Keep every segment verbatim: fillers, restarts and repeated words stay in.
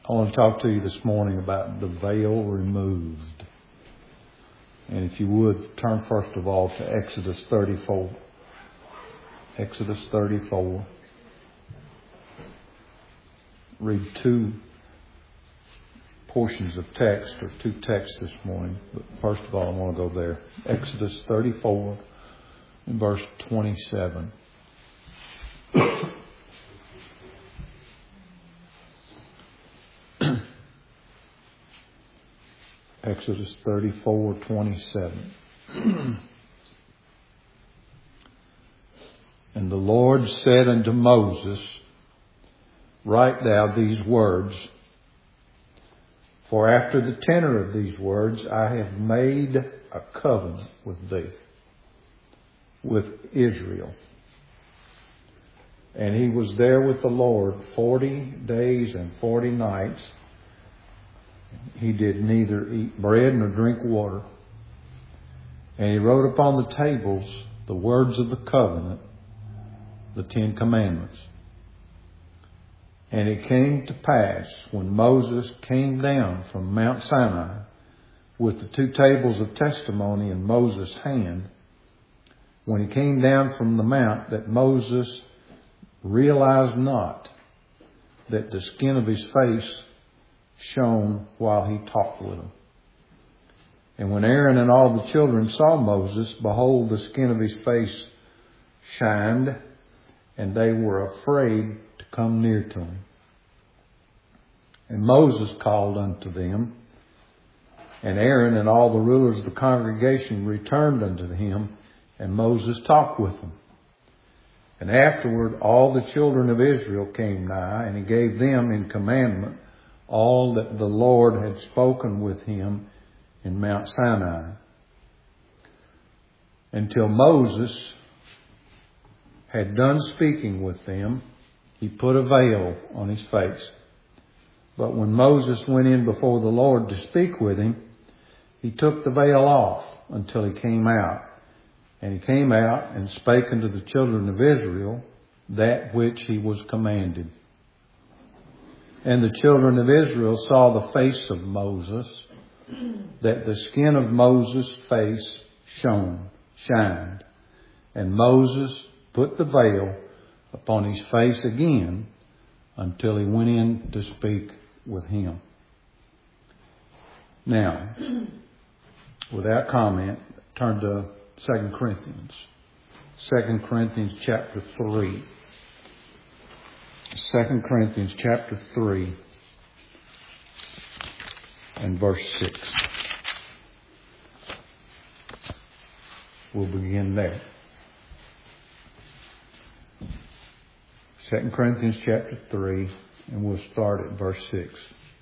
I want to talk to you this morning about the veil removed. And if you would, turn first of all to Exodus thirty-four. Exodus thirty-four. Read two portions of text, or two texts this morning. But first of all, I want to go there. Exodus thirty-four and verse twenty-seven. Exodus thirty-four, twenty-seven. And the Lord said unto Moses, Write thou these words, for after the tenor of these words I have made a covenant with thee, with Israel. And he was there with the Lord forty days and forty nights. He did neither eat bread nor drink water. And he wrote upon the tables the words of the covenant, the Ten Commandments. And it came to pass, when Moses came down from Mount Sinai with the two tables of testimony in Moses' hand, when he came down from the mount, that Moses realized not that the skin of his face shone while he talked with him. And when Aaron and all the children saw Moses, behold, the skin of his face shined, and they were afraid to come near to him. And Moses called unto them, and Aaron and all the rulers of the congregation returned unto him, and Moses talked with them. And afterward all the children of Israel came nigh, and he gave them in commandment all that the Lord had spoken with him in Mount Sinai. Until Moses had done speaking with them, he put a veil on his face. But when Moses went in before the Lord to speak with him, he took the veil off until he came out. And he came out and spake unto the children of Israel that which he was commanded. And the children of Israel saw the face of Moses, that the skin of Moses' face shone, shined. And Moses put the veil upon his face again until he went in to speak with him. Now, without comment, turn to Second Corinthians. Second Corinthians chapter three. Second Corinthians chapter three and verse six. We'll begin there. Second Corinthians chapter three, and we'll start at verse six.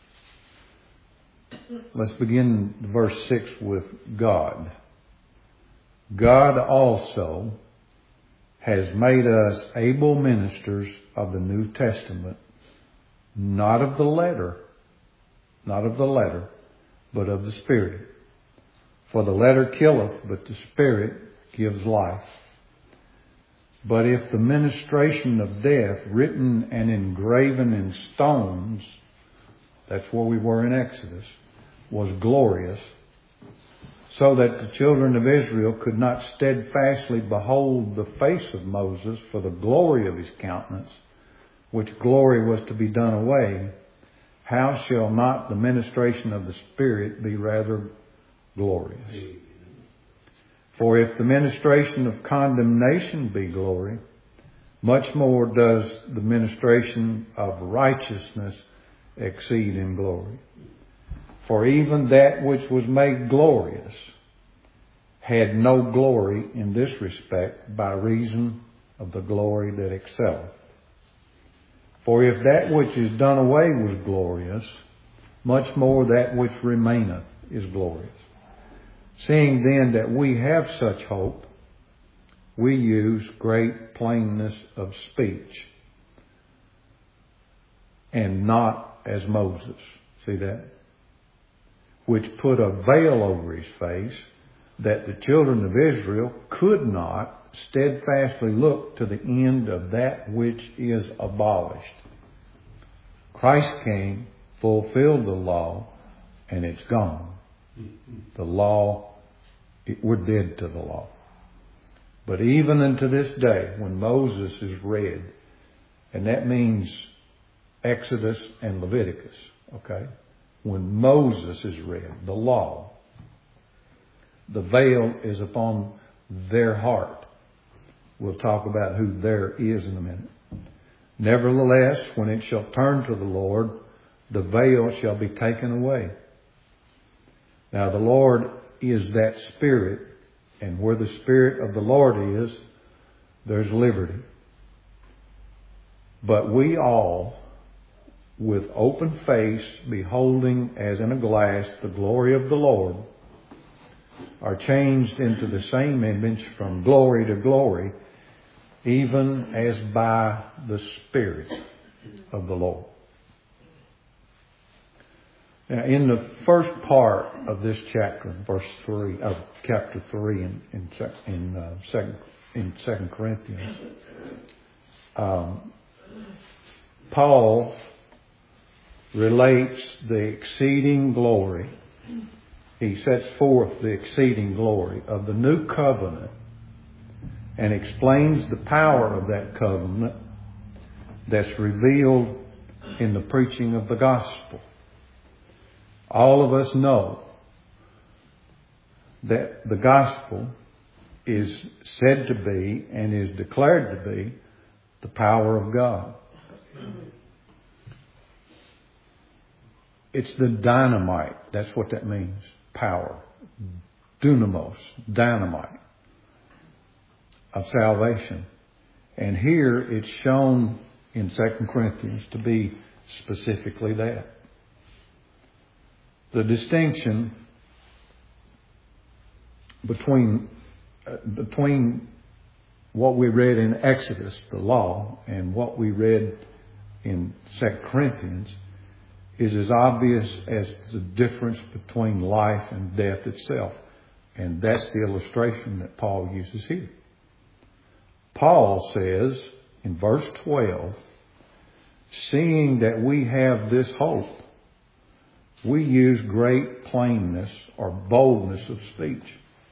Let's begin verse six with God. God also has made us able ministers of the New Testament, not of the letter, not of the letter, but of the Spirit. For the letter killeth, but the Spirit gives life. But if the ministration of death, written and engraven in stones, that's where we were in Exodus, was glorious, so that the children of Israel could not steadfastly behold the face of Moses for the glory of his countenance, which glory was to be done away, how shall not the ministration of the Spirit be rather glorious? For if the ministration of condemnation be glory, much more does the ministration of righteousness exceed in glory. For even that which was made glorious had no glory in this respect by reason of the glory that excelleth. For if that which is done away was glorious, much more that which remaineth is glorious. Seeing then that we have such hope, we use great plainness of speech, and not as Moses. See that? Which put a veil over his face, that the children of Israel could not steadfastly look to the end of that which is abolished. Christ came fulfilled the law, and it's gone. The law, it, we're dead to the law. But even unto this day, when Moses is read, and that means Exodus and Leviticus, okay? When Moses is read, the law, the veil is upon their heart. We'll talk about who there is in a minute. Nevertheless, when it shall turn to the Lord, the veil shall be taken away. Now the Lord is that Spirit, and where the Spirit of the Lord is, there's liberty. But we all, with open face, beholding as in a glass the glory of the Lord, are changed into the same image from glory to glory, even as by the Spirit of the Lord. Now, in the first part of this chapter, verse three of chapter three in in, in uh, second in Second Corinthians, um, Paul relates the exceeding glory. He sets forth the exceeding glory of the new covenant and explains the power of that covenant that's revealed in the preaching of the gospel. All of us know that the gospel is said to be and is declared to be the power of God. It's the dynamite. That's what that means. Power. Dunamos. Dynamite of salvation. And here it's shown in Second Corinthians to be specifically that. The distinction between uh, between what we read in Exodus, the law, and what we read in Second Corinthians is as obvious as the difference between life and death itself. And that's the illustration that Paul uses here. Paul says in verse twelve, seeing that we have this hope, we use great plainness or boldness of speech.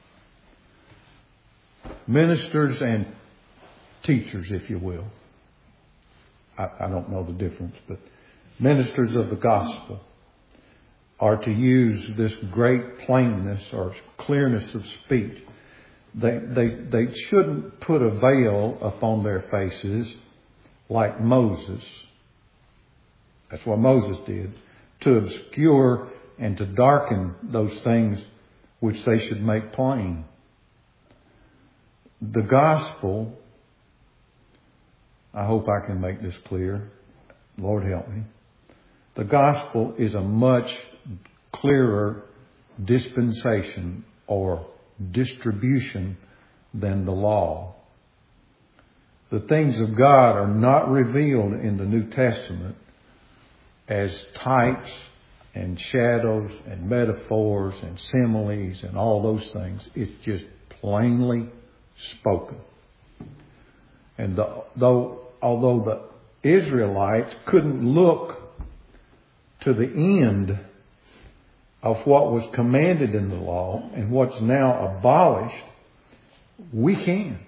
Ministers and teachers, if you will. I, I don't know the difference, but ministers of the gospel are to use this great plainness or clearness of speech. They, they, they shouldn't put a veil upon their faces like Moses. That's what Moses did. To obscure and to darken those things which they should make plain. The gospel, I hope I can make this clear. Lord help me. The gospel is a much clearer dispensation or distribution than the law. The things of God are not revealed in the New Testament as types and shadows and metaphors and similes and all those things. It's just plainly spoken. And the, though, although the Israelites couldn't look to the end of what was commanded in the law and what's now abolished, we can.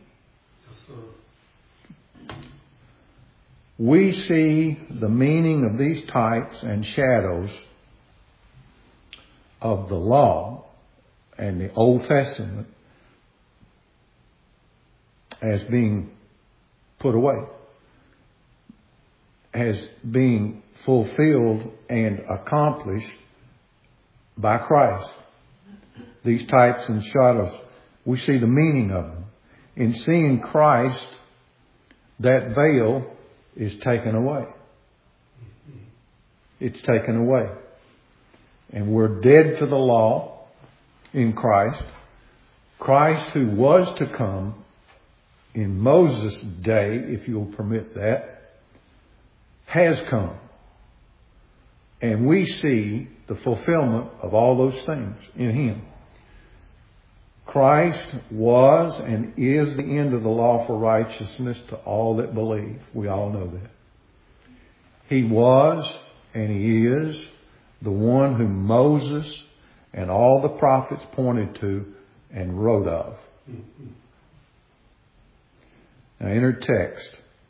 We see the meaning of these types and shadows of the law and the Old Testament as being put away, as being fulfilled and accomplished by Christ. These types and shadows, we see the meaning of them. In seeing Christ, that veil is taken away. It's taken away. And we're dead to the law in Christ. Christ, who was to come in Moses' day, if you'll permit that, has come. And we see the fulfillment of all those things in Him. Christ was and is the end of the law for righteousness to all that believe. We all know that. He was And He is the one whom Moses and all the prophets pointed to and wrote of. Now in her text,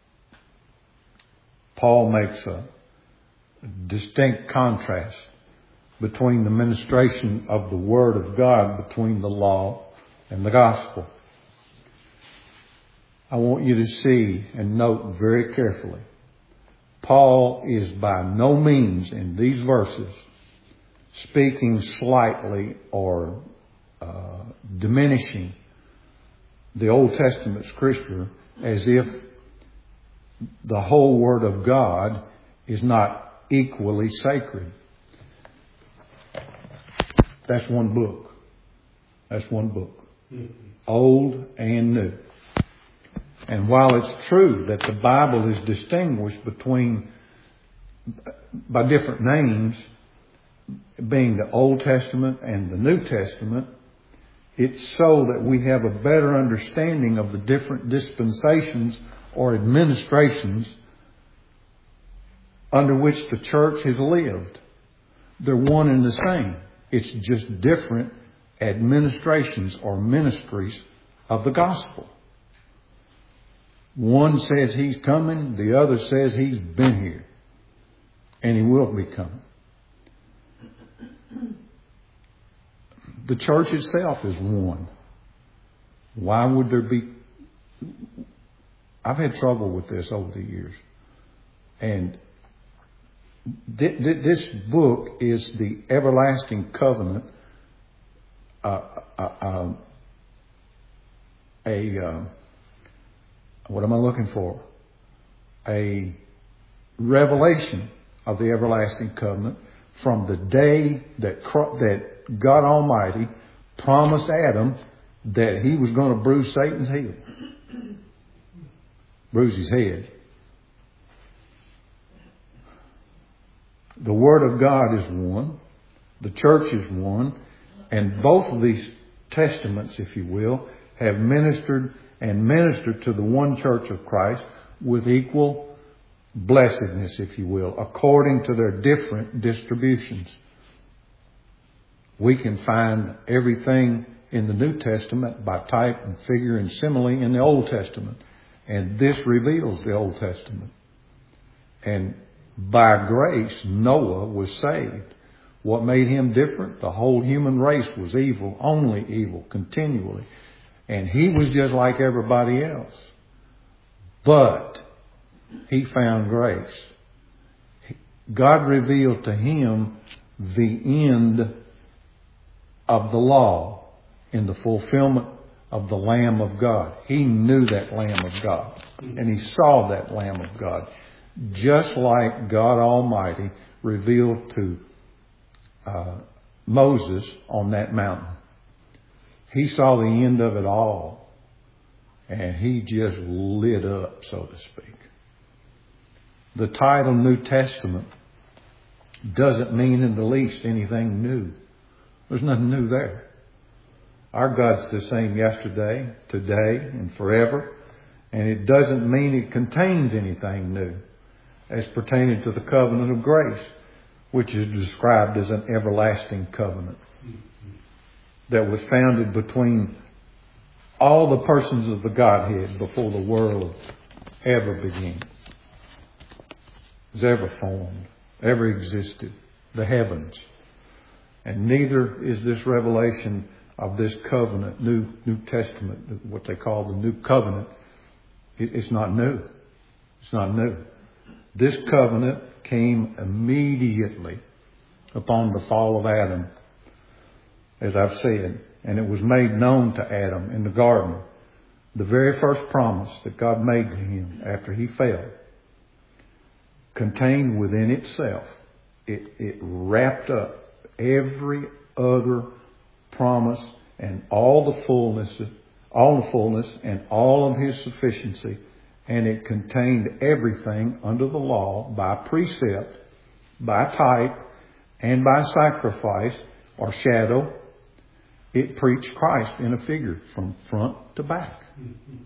Paul makes a distinct contrast between the ministration of the Word of God, between the law and the gospel. I want you to see and note very carefully, Paul is by no means in these verses speaking slightly or uh, diminishing the Old Testament Scripture as if the whole Word of God is not equally sacred. That's one book. That's one book. Mm-hmm. Old and New. And while it's true that the Bible is distinguished between, by different names, being the Old Testament and the New Testament, it's so that we have a better understanding of the different dispensations or administrations under which the church has lived. They're one and the same. It's just different administrations or ministries of the gospel. One says He's coming, the other says He's been here, and He will be coming. The church itself is one. Why would there be... I've had trouble with this over the years. And th- th- this book is the everlasting covenant, uh, uh, uh, a... Uh, What am I looking for? A revelation of the everlasting covenant from the day that that God Almighty promised Adam that He was going to bruise Satan's heel. Bruise his head. The Word of God is one. The church is one. And both of these testaments, if you will, have ministered and minister to the one church of Christ with equal blessedness, if you will, according to their different distributions. We can find everything in the New Testament by type and figure and simile in the Old Testament. And this reveals the Old Testament. And by grace, Noah was saved. What made him different? The whole human race was evil, only evil, continually. And he was just like everybody else. But he found grace. God revealed to him the end of the law in the fulfillment of the Lamb of God. He knew that Lamb of God. And he saw that Lamb of God. Just like God Almighty revealed to uh, Moses on that mountain. He saw the end of it all. And he just lit up, so to speak. The title New Testament doesn't mean in the least anything new. There's nothing new there. Our God's the same yesterday, today, and forever. And it doesn't mean it contains anything new as pertaining to the covenant of grace, which is described as an everlasting covenant that was founded between all the persons of the Godhead before the world ever began. Was ever formed, ever existed, the heavens. And neither is this revelation of this covenant, New New Testament, what they call the New Covenant, it, it's not new. It's not new. This covenant came immediately upon the fall of Adam, as I've said, and it was made known to Adam in the garden. The very first promise that God made to him after he fell contained within itself, it, it wrapped up every other promise and all the fullness, all the fullness and all of His sufficiency, and it contained everything under the law by precept, by type, and by sacrifice or shadow. It preached Christ in a figure from front to back.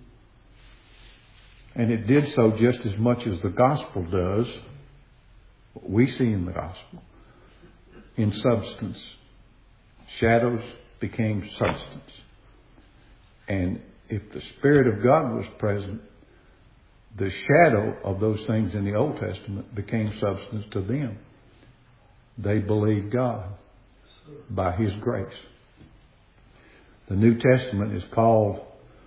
And it did so just as much as the gospel does What we see in the gospel. In substance. Shadows became substance. And if the Spirit of God was present, the shadow of those things in the Old Testament became substance to them. They believed God by His grace. The New Testament is called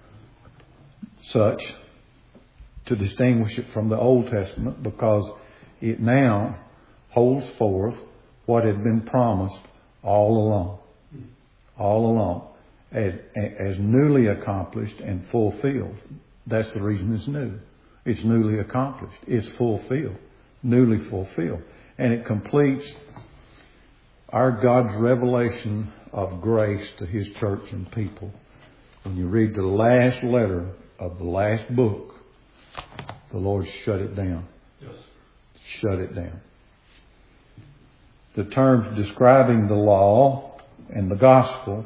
such to distinguish it from the Old Testament because it now holds forth what had been promised all along. All along. As, as newly accomplished and fulfilled. That's the reason it's new. It's newly accomplished. It's fulfilled. Newly fulfilled. And it completes our God's revelation of grace to His church and people. When you read the last letter of the last book, the Lord shut it down. Yes. Shut it down. The terms describing the law and the gospel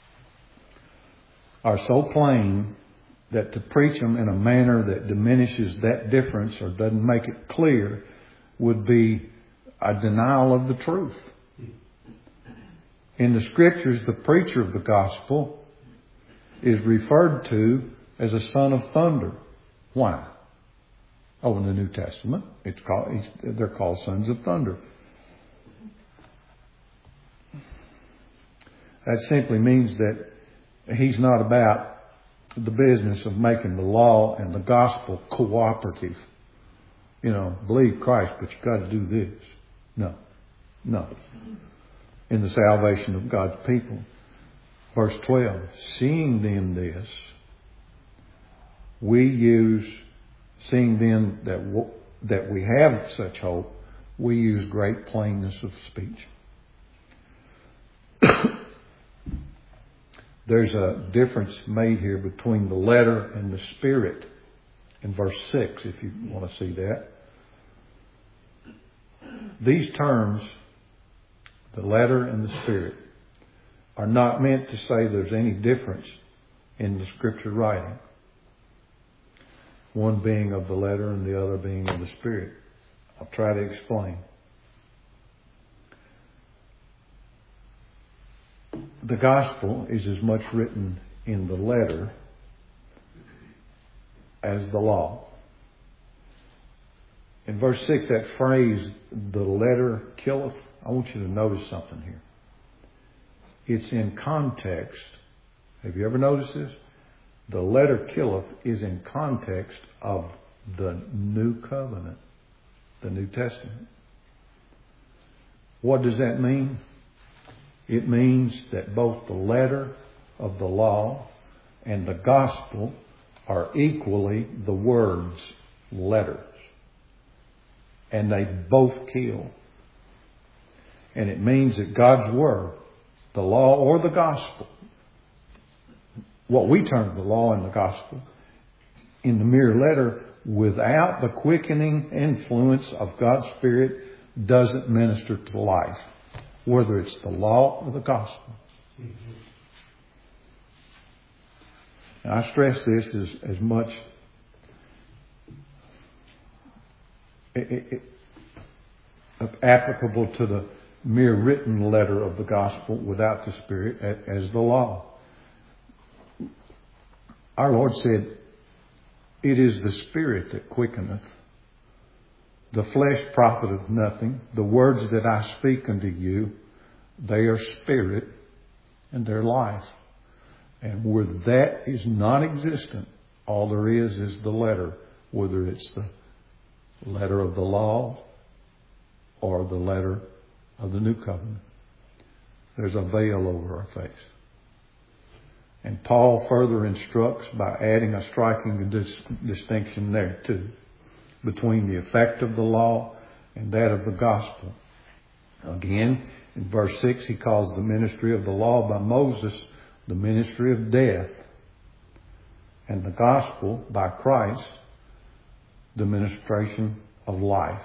are so plain that to preach them in a manner that diminishes that difference or doesn't make it clear would be a denial of the truth. In the Scriptures, the preacher of the gospel is referred to as a son of thunder. Why? Oh, in the New Testament, it's called, they're called sons of thunder. That simply means that He's not about the business of making the law and the gospel cooperative. You know, believe Christ, but you've got to do this. No. No. In the salvation of God's people. Verse twelve. Seeing then this, we use, seeing then that, w- that we have such hope, we use great plainness of speech. There's a difference made here between the letter and the spirit in verse six, if you want to see that. These terms, the letter and the spirit, are not meant to say there's any difference in the Scripture writing. One being of the letter and the other being of the spirit. I'll try to explain. The gospel is as much written in the letter as the law. In verse six, that phrase, the letter killeth, I want you to notice something here. It's in context. Have you ever noticed this? The letter killeth is in context of the New Covenant, the New Testament. What does that mean? It means that both the letter of the law and the gospel are equally the words letters. And they both kill. And it means that God's word, the law or the gospel, what we term the law and the gospel, in the mere letter, without the quickening influence of God's Spirit, doesn't minister to life. Whether it's the law or the gospel. And I stress this as, as much it, it, it, applicable to the mere written letter of the gospel without the Spirit as the law. Our Lord said, it is the Spirit that quickeneth. The flesh profiteth nothing. The words that I speak unto you, they are spirit and they're life. And where that is non-existent, all there is is the letter, whether it's the letter of the law or the letter of the new covenant. There's a veil over our face. And Paul further instructs by adding a striking dis- distinction there too, between the effect of the law and that of the gospel. Again, in verse six, he calls the ministry of the law by Moses the ministry of death, and the gospel by Christ the ministration of life.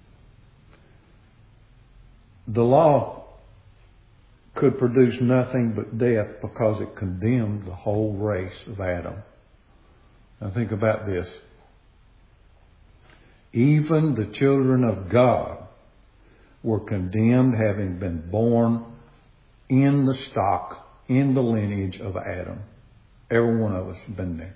The law could produce nothing but death because it condemned the whole race of Adam. Now think about this. Even the children of God were condemned having been born in the stock, in the lineage of Adam. Every one of us has been there.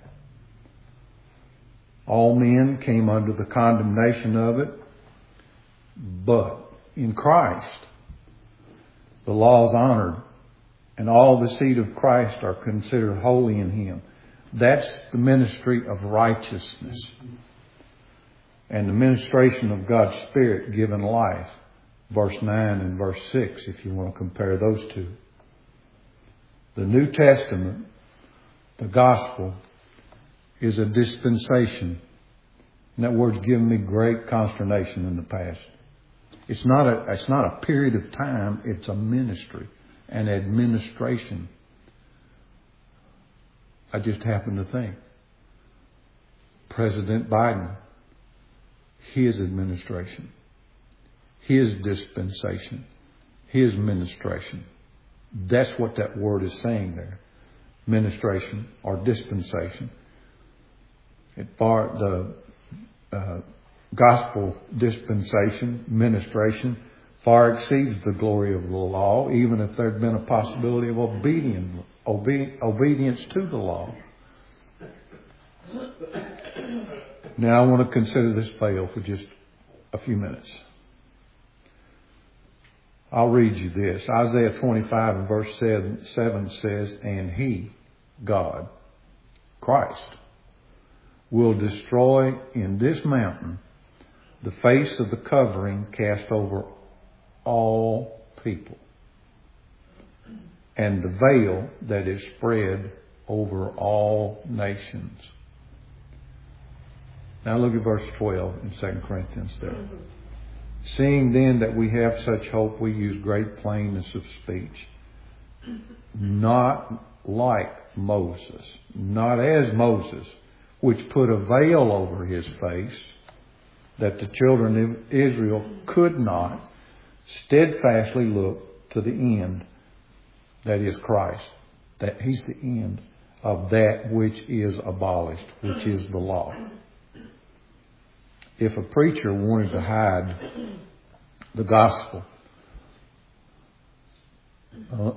All men came under the condemnation of it, but in Christ, the law is honored, and all the seed of Christ are considered holy in Him. That's the ministry of righteousness and the ministration of God's Spirit given life. Verse nine and verse six, if you want to compare those two. The New Testament, the gospel, is a dispensation. And that word's given me great consternation in the past. It's not a, it's not a period of time, it's a ministry, an administration. I just happen to think President Biden, his administration, his dispensation, his ministration. That's what that word is saying there. Ministration or dispensation. It far the uh, gospel dispensation, ministration, far exceeds the glory of the law, even if there had been a possibility of obedience, obe- obedience to the law. Now I want to consider this veil for just a few minutes. I'll read you this. Isaiah twenty-five and verse seven says, "And He, God, Christ, will destroy in this mountain the face of the covering cast over all people, and the veil that is spread over all nations." Now look at verse twelve in Second Corinthians there. "Seeing then that we have such hope, we use great plainness of speech, not like Moses, not as Moses, which put a veil over his face, that the children of Israel could not steadfastly look to the end," that is Christ, that He's the end of that which is abolished, which is the law. If a preacher wanted to hide the gospel, uh,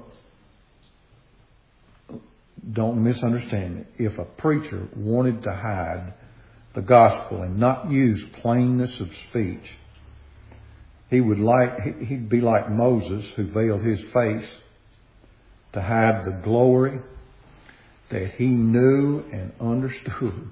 don't misunderstand me. If a preacher wanted to hide the gospel and not use plainness of speech, he would like he'd be like Moses, who veiled his face to hide the glory that he knew and understood.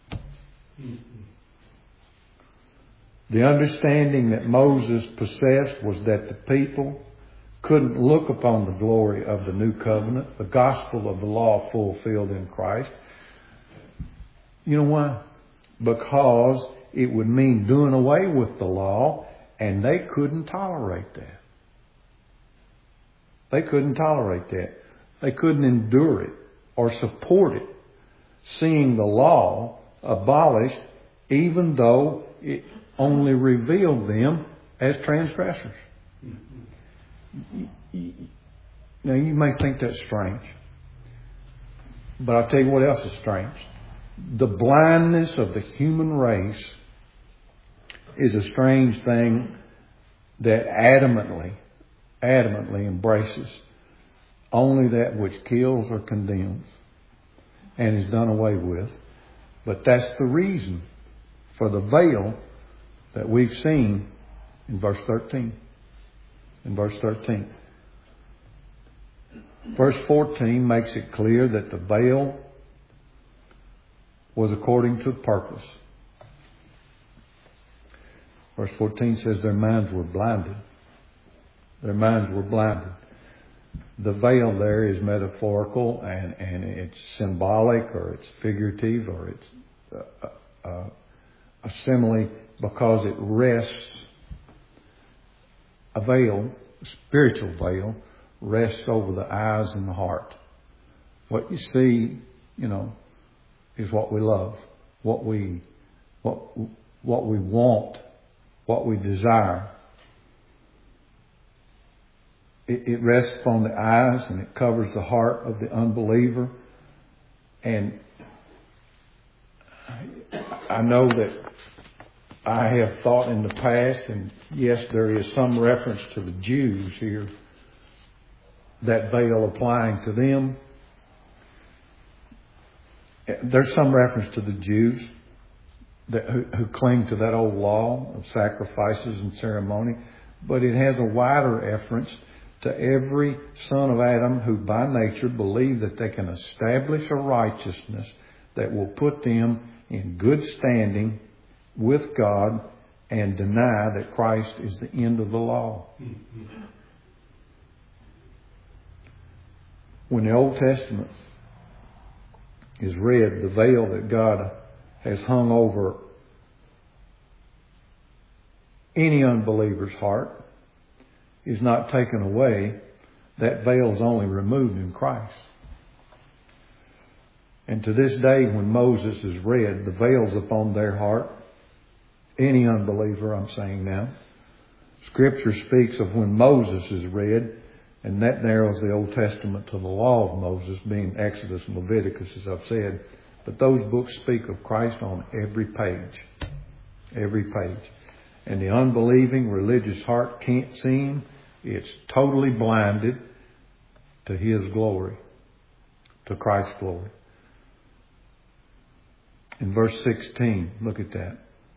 The understanding that Moses possessed was that the people couldn't look upon the glory of the new covenant, the gospel of the law fulfilled in Christ. You know why? Because it would mean doing away with the law, and they couldn't tolerate that. They couldn't tolerate that. They couldn't endure it or support it, seeing the law abolished, even though it only revealed them as transgressors. Now you may think that's strange, but I'll tell you what else is strange. The blindness of the human race is a strange thing that adamantly, adamantly embraces only that which kills or condemns and is done away with. But that's the reason for the veil that we've seen in verse thirteen. In verse thirteen. Verse fourteen makes it clear that the veil was according to purpose. Verse fourteen says their minds were blinded. Their minds were blinded. The veil there is metaphorical and, and it's symbolic, or it's figurative, or it's a, a, a simile, because it rests, a veil, a spiritual veil, rests over the eyes and the heart. What you see, you know, is what we love, what we, what, what we want, what we desire. It, it rests upon the eyes and it covers the heart of the unbeliever. And I know that I have thought in the past, and yes, there is some reference to the Jews here, that veil applying to them. There's some reference to the Jews that, who, who cling to that old law of sacrifices and ceremony, but it has a wider reference to every son of Adam who by nature believe that they can establish a righteousness that will put them in good standing with God and deny that Christ is the end of the law. When the Old Testament is read, the veil that God has hung over any unbeliever's heart is not taken away. That veil is only removed in Christ. And to this day, when Moses is read, the veil's upon their heart. Any unbeliever, I'm saying now. Scripture speaks of when Moses is read, and that narrows the Old Testament to the law of Moses, being Exodus and Leviticus, as I've said. But those books speak of Christ on every page. Every page. And the unbelieving religious heart can't see Him. It's totally blinded to His glory, to Christ's glory. In verse sixteen, look at that.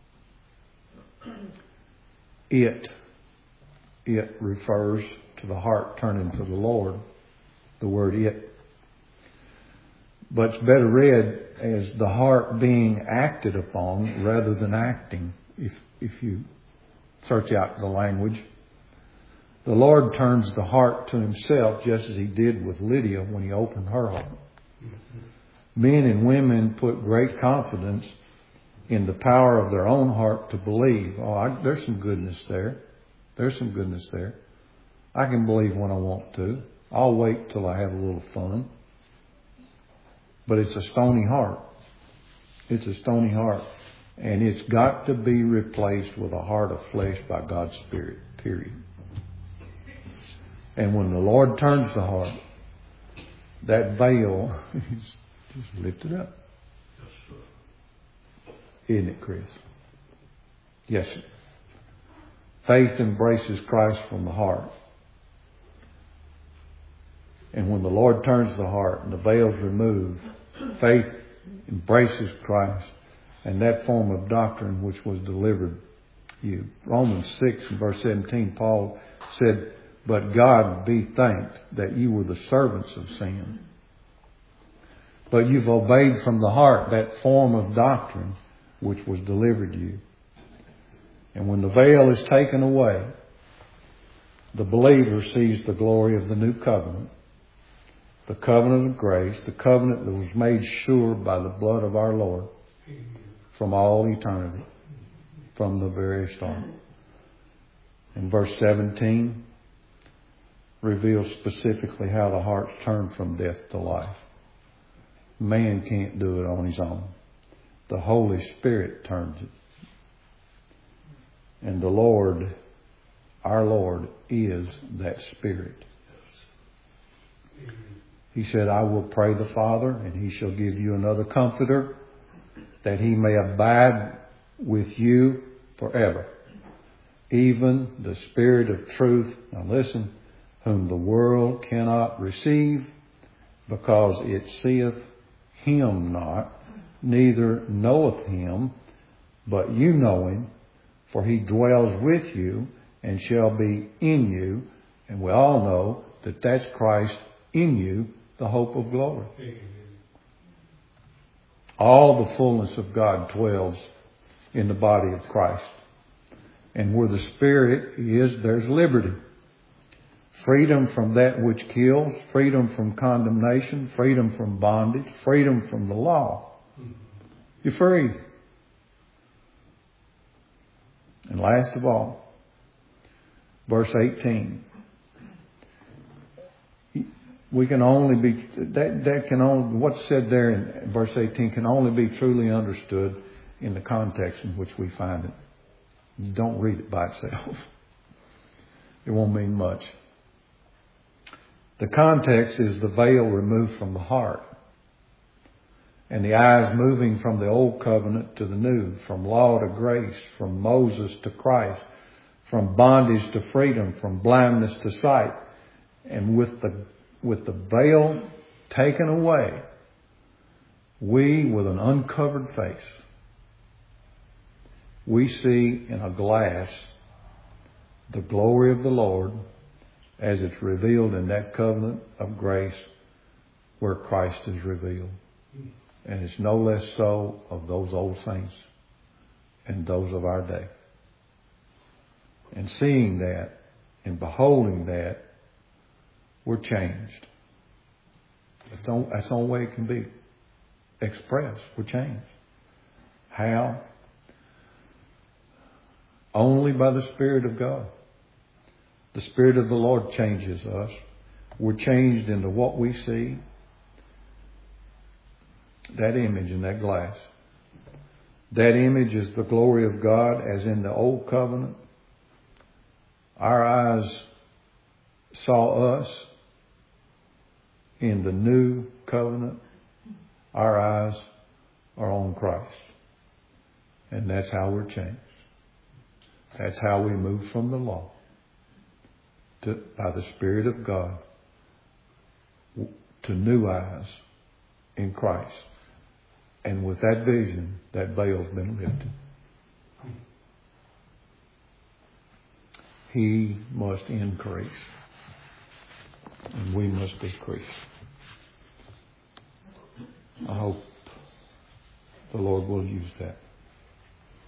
It, it refers to the heart turning to the Lord. The word it. But it's better read as the heart being acted upon rather than acting, if if you search out the language. The Lord turns the heart to Himself just as He did with Lydia when He opened her heart. Men and women put great confidence in the power of their own heart to believe. Oh, I, there's some goodness there. There's some goodness there. I can believe when I want to. I'll wait till I have a little fun. But it's a stony heart. It's a stony heart. And it's got to be replaced with a heart of flesh by God's Spirit. Period. And when the Lord turns the heart, that veil is just lifted up. Isn't it, Chris? Yes, sir. Faith embraces Christ from the heart. And when the Lord turns the heart and the veil's removed, faith embraces Christ and that form of doctrine which was delivered you. Romans six and verse seventeen, Paul said, "But God be thanked that you were the servants of sin. But you've obeyed from the heart that form of doctrine which was delivered you." And when the veil is taken away, the believer sees the glory of the new covenant. The covenant of grace, the covenant that was made sure by the blood of our Lord from all eternity, from the very start. And verse seventeen reveals specifically how the heart's turned from death to life. Man can't do it on his own. The Holy Spirit turns it. And the Lord, our Lord, is that Spirit. He said, "I will pray the Father, and He shall give you another Comforter, that He may abide with you forever. Even the Spirit of truth," now listen, "whom the world cannot receive, because it seeth Him not, neither knoweth Him, but you know Him, for He dwells with you and shall be in you." And we all know that that's Christ in you, the hope of glory. All the fullness of God dwells in the body of Christ. And where the Spirit is, there's liberty. Freedom from that which kills, freedom from condemnation, freedom from bondage, freedom from the law. You're free. And last of all, verse eighteen. We can only be, that, that can only, what's said there in verse eighteen can only be truly understood in the context in which we find it. Don't read it by itself. It won't mean much. The context is the veil removed from the heart. And the eyes moving from the old covenant to the new, from law to grace, from Moses to Christ, from bondage to freedom, from blindness to sight. And with the, with the veil taken away, we, with an uncovered face, we see in a glass the glory of the Lord as it's revealed in that covenant of grace where Christ is revealed. And it's no less so of those old saints and those of our day. And seeing that and beholding that, we're changed. That's the only, that's the only way it can be expressed. We're changed. How? Only by the Spirit of God. The Spirit of the Lord changes us. We're changed into what we see. That image in that glass. That image is the glory of God as in the old covenant. Our eyes saw us in the new covenant. Our eyes are on Christ. And that's how we're changed. That's how we move from the law to, by the Spirit of God, to new eyes in Christ. And with that vision, that veil's been lifted. He must increase, and we must decrease. I hope the Lord will use that.